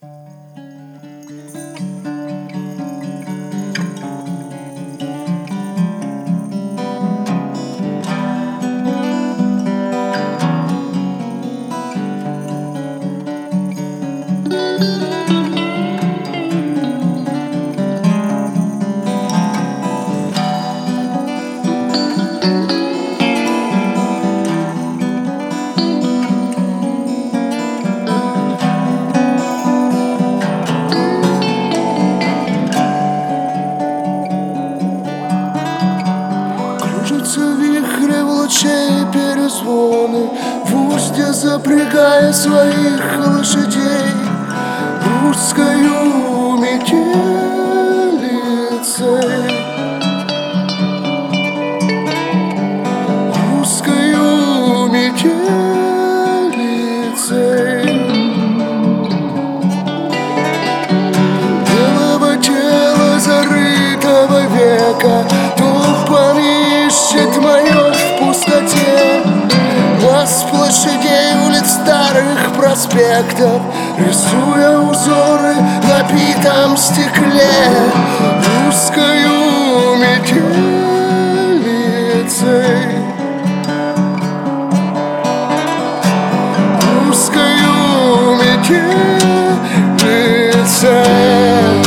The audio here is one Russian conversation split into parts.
Вихри в лучей перезвоны, в узде запрягая своих лошадей русскою метелицей. Русскою метелицей. Белого тела зарытого века тумбами ищет мое в пустоте. Нас площадей, улиц, старых проспектов, рисуя узоры на битом стекле русскою метелицей. Русскою метелицей.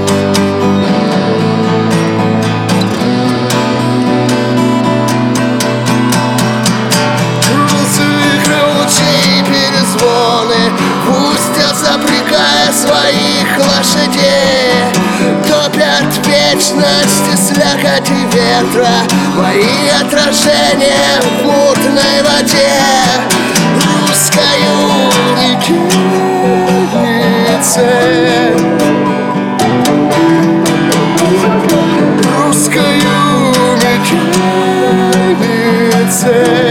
Запрягая своих лошадей, топят вечности слякоти ветра, мои отражения в мутной воде русскою метелицей. Русскою метелицей.